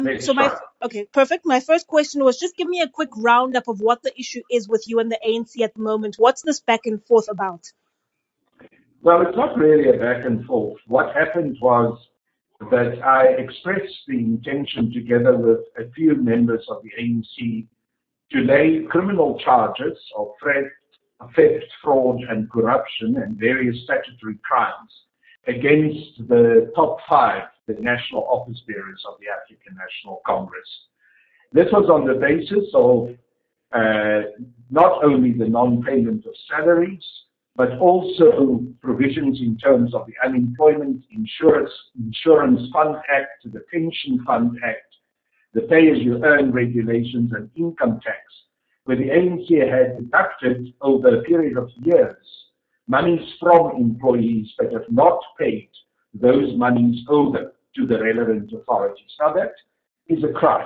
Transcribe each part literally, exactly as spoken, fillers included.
Let's So my try. okay, perfect. My first question was just give me a quick roundup of what the issue is with you and the A N C at the moment. What's this back and forth about? Well, it's not really a back and forth. What happened was that I expressed the intention, together with a few members of the A N C, to lay criminal charges of theft, theft, fraud, and corruption and various statutory crimes against the top five, the national office bearers of the African National Congress. This was on the basis of uh, not only the non-payment of salaries, but also provisions in terms of the Unemployment Insurance, Insurance Fund Act, the Pension Fund Act, the pay-as-you-earn regulations, and income tax, where the A N C had deducted over a period of years monies from employees but have not paid those monies over to the relevant authorities. Now that is a crime.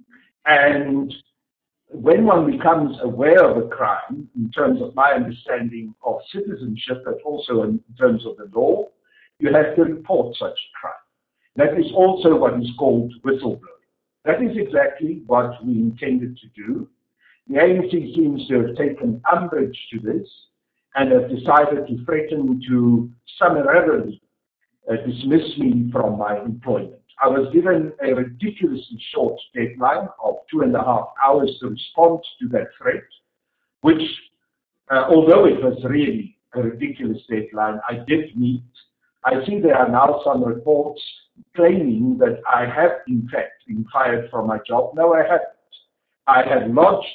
And when one becomes aware of a crime, in terms of my understanding of citizenship, but also in terms of the law, you have to report such a crime. That is also what is called whistleblowing. That is exactly what we intended to do. The A N C seems to have taken umbrage to this and have decided to threaten to summarily uh, dismiss me from my employment. I was given a ridiculously short deadline of two and a half hours to respond to that threat, which, uh, although it was really a ridiculous deadline, I did meet. I see there are now some reports claiming that I have, in fact, been fired from my job. No, I haven't. I have lodged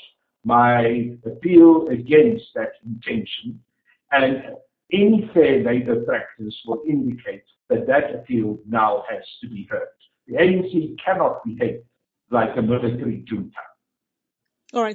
my appeal against that intention, and any fair labor practice will indicate that that appeal now has to be heard. The A N C cannot behave like a military junta.